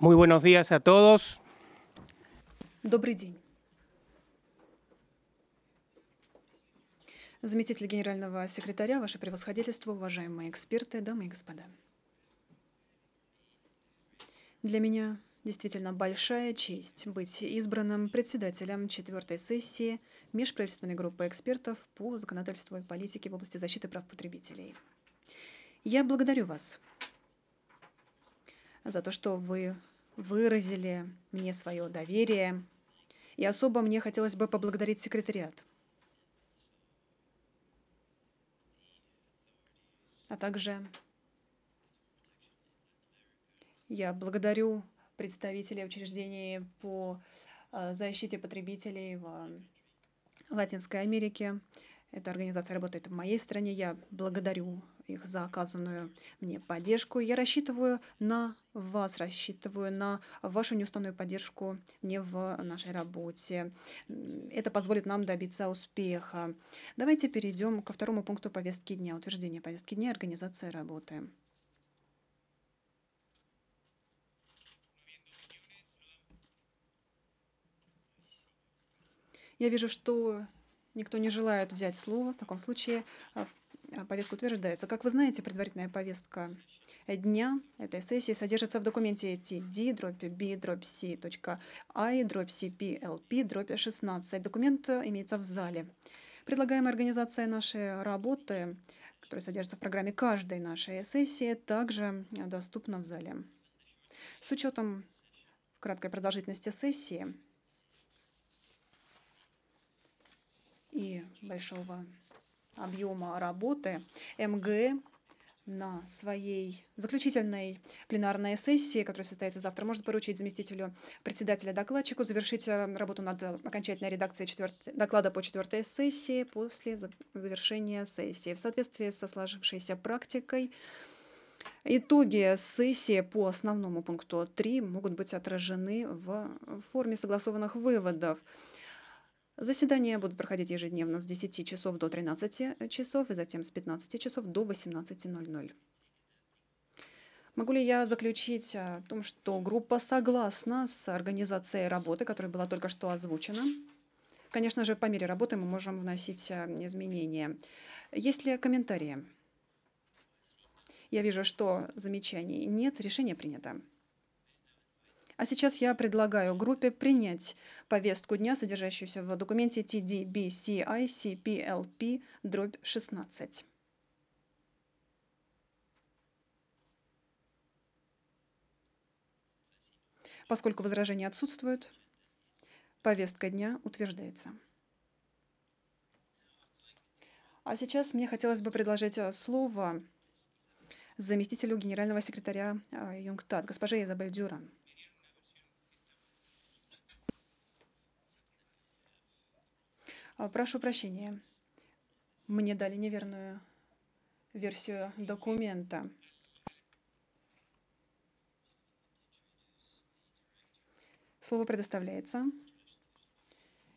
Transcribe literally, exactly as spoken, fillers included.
Muy buenos días a todos. Добрый день. Заместитель генерального секретаря, ваше превосходительство, уважаемые эксперты, дамы и господа. Для меня действительно большая честь быть избранным председателем четвертой сессии межправительственной группы экспертов по законодательству и политике в области защиты прав потребителей. Я благодарю вас за то, что вы выразили мне свое доверие, и особо мне хотелось бы поблагодарить секретариат, а также я благодарю представителей учреждений по а, защите потребителей в Латинской Америке. Эта организация работает в моей стране. Я благодарю их за оказанную мне поддержку. Я рассчитываю на вас, рассчитываю на вашу неустанную поддержку мне в нашей работе. М, Это позволит нам добиться успеха. Давайте перейдем ко второму пункту повестки дня. Утверждение повестки дня и организация работы. Я вижу, что никто не желает взять слово. В таком случае а, а, повестка утверждается. Как вы знаете, предварительная повестка дня этой сессии содержится в документе ти ди дробь би дробь си точка ай дробь си пи эл пи дробь шестнадцать. Документ э, имеется в зале. Предлагаемая организация нашей работы, которая содержится в программе каждой нашей сессии, также э, доступна в зале. С учетом краткой продолжительности сессии и большого объема работы эм гэ э на своей заключительной пленарной сессии, которая состоится завтра, может поручить заместителю председателя-докладчику завершить э, работу над э, окончательной редакцией четвертой- доклада по четвертой сессии после за- завершения сессии. В соответствии со сложившейся практикой, итоги сессии по основному пункту три могут быть отражены в форме согласованных выводов. Заседания будут проходить ежедневно с десяти часов до тринадцати часов и затем с пятнадцати часов до восемнадцати ноль-ноль. Могу ли я заключить о том, что группа согласна с организацией работы, которая была только что озвучена? Конечно же, по мере работы мы можем вносить а, изменения. Есть ли комментарии? Я вижу, что замечаний нет, решение принято. А сейчас я предлагаю группе принять повестку дня, содержащуюся в документе ти ди би си ай си пи эл пи дробь шестнадцать. Поскольку возражения отсутствуют, повестка дня утверждается. А сейчас мне хотелось бы предложить э, слово заместителю генерального секретаря э, ЮНКТАД, госпоже Изабель Дюран. А, Прошу прощения, мне дали неверную версию документа. Слово предоставляется